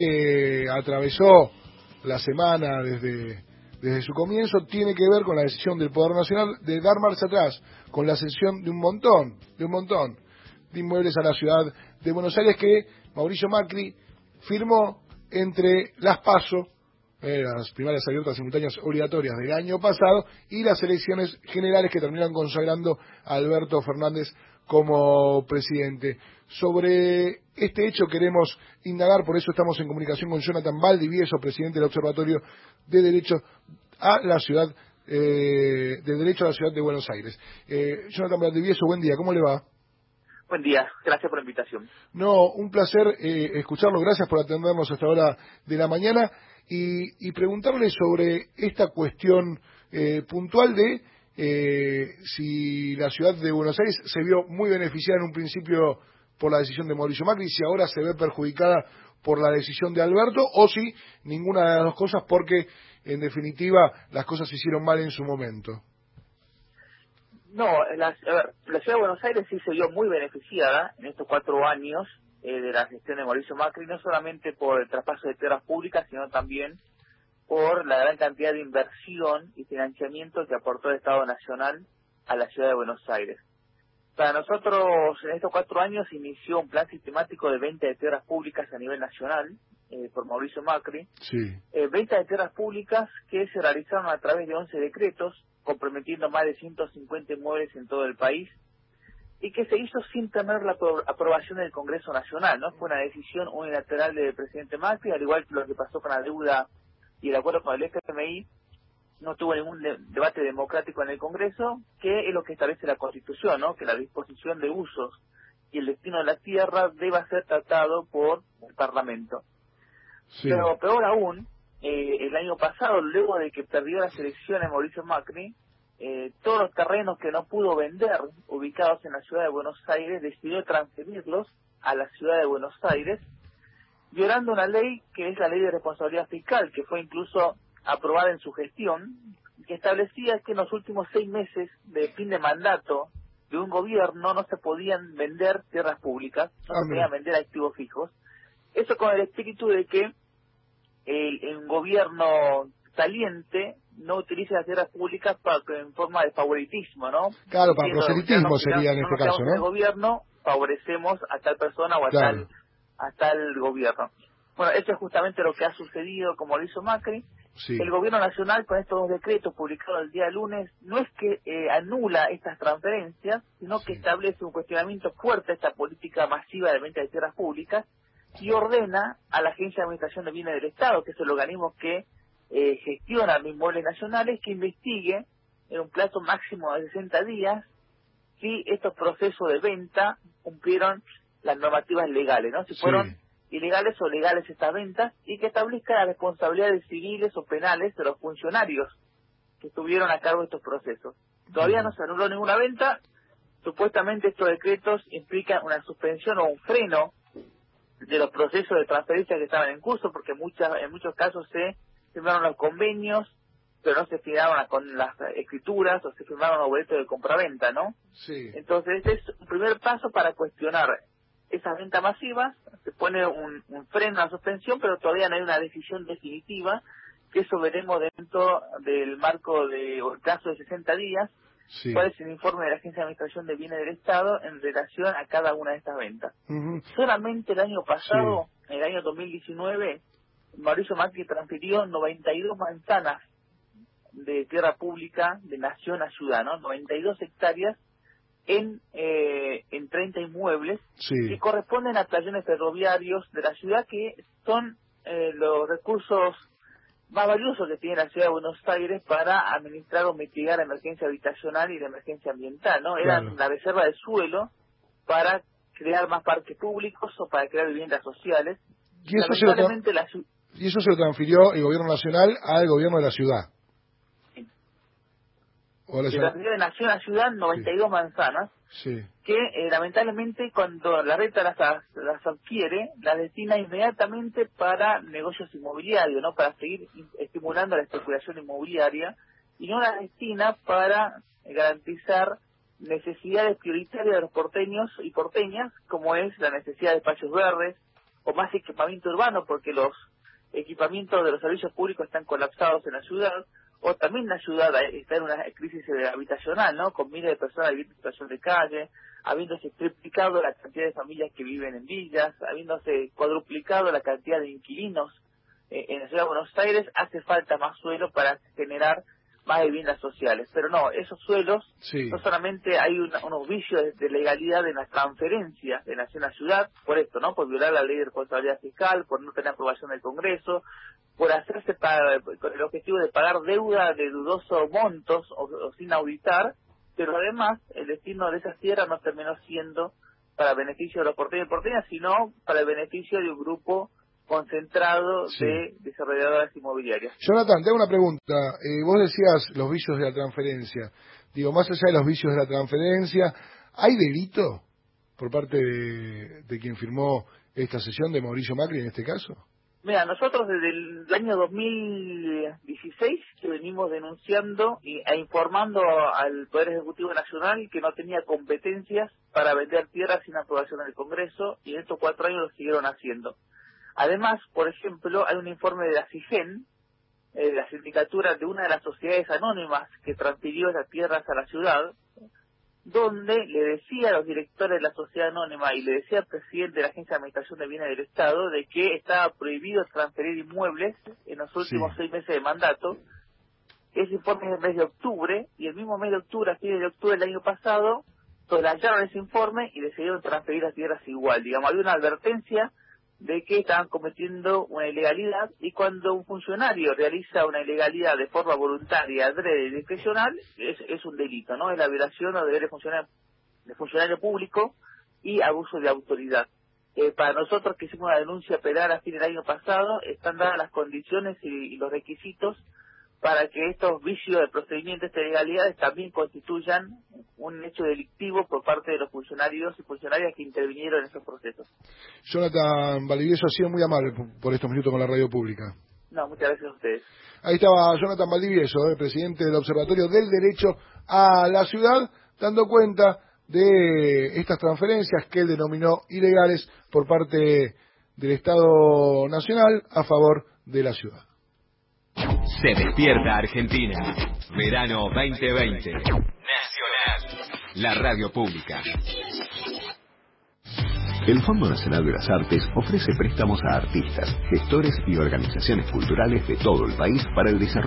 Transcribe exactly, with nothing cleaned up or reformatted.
eh, atravesó la semana desde, desde su comienzo tiene que ver con la decisión del Poder Nacional de dar marcha atrás, con la cesión de un montón, de un montón de inmuebles a la ciudad de Buenos Aires que Mauricio Macri firmó entre las PASO, eh, las primarias abiertas simultáneas obligatorias del año pasado, y las elecciones generales que terminan consagrando a Alberto Fernández como presidente. Sobre este hecho queremos indagar, por eso estamos en comunicación con Jonathan Valdivieso, presidente del Observatorio de Derecho a la Ciudad, eh, de Derecho a la Ciudad de Buenos Aires. Eh, Jonathan Valdivieso, buen día, ¿cómo le va? Buen día, gracias por la invitación. No, un placer eh, escucharlo, gracias por atendernos hasta ahora de la mañana y, y preguntarle sobre esta cuestión eh, puntual de eh, si la ciudad de Buenos Aires se vio muy beneficiada en un principio por la decisión de Mauricio Macri, si ahora se ve perjudicada por la decisión de Alberto, o si ninguna de las dos cosas, porque en definitiva las cosas se hicieron mal en su momento. No, la, a ver, la ciudad de Buenos Aires sí se vio muy beneficiada en estos cuatro años eh, de la gestión de Mauricio Macri, no solamente por el traspaso de tierras públicas, sino también por la gran cantidad de inversión y financiamiento que aportó el Estado Nacional a la ciudad de Buenos Aires. Para nosotros, en estos cuatro años, inició un plan sistemático de venta de tierras públicas a nivel nacional eh, por Mauricio Macri. Sí. Eh, venta de tierras públicas que se realizaron a través de once decretos, comprometiendo más de ciento cincuenta inmuebles en todo el país, y que se hizo sin tener la apro- aprobación del Congreso Nacional, ¿no? Fue una decisión unilateral del presidente Macri, al igual que lo que pasó con la deuda y el acuerdo con el F M I, no tuvo ningún de- debate democrático en el Congreso, que es lo que establece la Constitución, ¿no? Que la disposición de usos y el destino de la tierra deba ser tratado por el Parlamento. Sí. Pero peor aún, eh, el año pasado, luego de que perdió las elecciones Mauricio Macri, eh, todos los terrenos que no pudo vender ubicados en la ciudad de Buenos Aires, decidió transferirlos a la ciudad de Buenos Aires, violando una ley que es la Ley de Responsabilidad Fiscal, que fue incluso aprobada en su gestión, que establecía que en los últimos seis meses de fin de mandato de un gobierno no se podían vender tierras públicas, no se podían vender activos fijos. Eso con el espíritu de que el, el gobierno saliente no utilice las tierras públicas para, en forma de favoritismo, ¿no? Claro, para Diciendo, proselitismo ya no, sería en no este nos caso, quedamos en el ¿no? gobierno, favorecemos a tal persona o a Claro. tal a tal gobierno. Bueno, eso es justamente lo que ha sucedido, como lo hizo Macri. Sí. El gobierno nacional, con estos dos decretos publicados el día lunes, no es que eh, anula estas transferencias, sino Sí. que establece un cuestionamiento fuerte a esta política masiva de venta de tierras públicas y ordena a la Agencia de Administración de Bienes del Estado, que es el organismo que eh, gestiona los inmuebles nacionales, que investigue en un plazo máximo de sesenta días si estos procesos de venta cumplieron las normativas legales, ¿no? Si fueron Sí. ilegales o legales estas ventas, y que establezca las responsabilidades civiles o penales de los funcionarios que estuvieron a cargo de estos procesos. Todavía no se anuló ninguna venta. Supuestamente estos decretos implican una suspensión o un freno de los procesos de transferencia que estaban en curso, porque muchas, en muchos casos se firmaron los convenios, pero no se firmaron con las escrituras o se firmaron los boletos de compraventa, ¿no? Sí. Entonces, este es un primer paso para cuestionar esas ventas masivas. Se pone un, un freno a la suspensión, pero todavía no hay una decisión definitiva, que eso veremos dentro del marco de o el plazo de sesenta días, Sí. cuál es el informe de la Agencia de Administración de Bienes del Estado en relación a cada una de estas ventas. Ujú. Solamente el año pasado, Sí. en el año dos mil diecinueve, Mauricio Macri transfirió noventa y dos manzanas de tierra pública de nación a ciudad, ¿no? noventa y dos hectáreas en eh, en treinta inmuebles Sí. que corresponden a tallones ferroviarios de la ciudad, que son eh, los recursos más valiosos que tiene la ciudad de Buenos Aires para administrar o mitigar la emergencia habitacional y la emergencia ambiental, ¿no? Eran Claro. la reserva de suelo para crear más parques públicos o para crear viviendas sociales. Y eso se lo tra- Lamentablemente la ciudad... y eso se lo transfirió el gobierno nacional al gobierno de la ciudad. O la Se ciudad. transfirió de nación a ciudad noventa y dos manzanas, Sí. que eh, lamentablemente cuando la renta las, las adquiere, las destina inmediatamente para negocios inmobiliarios, ¿no? Para seguir estimulando la especulación inmobiliaria, y no las destina para garantizar necesidades prioritarias de los porteños y porteñas, como es la necesidad de espacios verdes, o más equipamiento urbano, porque los equipamientos de los servicios públicos están colapsados en la ciudad, o también la ciudad está en una crisis habitacional, ¿no? Con miles de personas viviendo en situación de calle, habiéndose triplicado la cantidad de familias que viven en villas, habiéndose cuadruplicado la cantidad de inquilinos eh, en la ciudad de Buenos Aires, hace falta más suelo para generar más viviendas sociales. Pero no, esos suelos, sí. no solamente hay una, unos vicios de, de legalidad en las transferencias de nación a ciudad, por esto, ¿no? Por violar la ley de responsabilidad fiscal, por no tener aprobación del Congreso, por hacerse para, con el objetivo de pagar deuda de dudosos montos o, o sin auditar, pero además el destino de esas tierras no terminó siendo para beneficio de los porteños y porteñas, sino para el beneficio de un grupo concentrado sí. de desarrolladoras inmobiliarias. Jonathan, te hago una pregunta. Eh, vos decías los vicios de la transferencia. Digo, más allá de los vicios de la transferencia, ¿hay delito por parte de, de quien firmó esta sesión, de Mauricio Macri en este caso? Mira, nosotros desde el año dos mil dieciséis que venimos denunciando y, e informando al Poder Ejecutivo Nacional que no tenía competencias para vender tierras sin aprobación del Congreso, y en estos cuatro años lo siguieron haciendo. Además, por ejemplo, hay un informe de la CIGEN, eh, la sindicatura de una de las sociedades anónimas que transfirió esas tierras a la ciudad, donde le decía a los directores de la sociedad anónima y le decía al presidente de la Agencia de Administración de Bienes del Estado de que estaba prohibido transferir inmuebles en los últimos sí. seis meses de mandato. Ese informe es del mes de octubre, y el mismo mes de octubre, a fines de octubre del año pasado, soslayaron ese informe y decidieron transferir las tierras igual. Digamos, había una advertencia de que estaban cometiendo una ilegalidad, y cuando un funcionario realiza una ilegalidad de forma voluntaria, adrede y discrecional, es, es un delito, ¿no? Es la violación o deber de funcionario, de funcionario público y abuso de autoridad. Eh, para nosotros, que hicimos una denuncia penal a fin del año pasado, están dadas las condiciones y, y los requisitos para que estos vicios de procedimiento, estas ilegalidades, también constituyan un hecho delictivo por parte de los funcionarios y funcionarias que intervinieron en esos procesos. Jonathan Valdivieso ha sido muy amable por estos minutos con la radio pública. No, muchas gracias a ustedes. Ahí estaba Jonathan Valdivieso, el presidente del Observatorio del Derecho a la Ciudad, dando cuenta de estas transferencias que él denominó ilegales por parte del Estado Nacional a favor de la ciudad. Se despierta Argentina. Verano veinte veinte. Nacional. La radio pública. El Fondo Nacional de las Artes ofrece préstamos a artistas, gestores y organizaciones culturales de todo el país para el desarrollo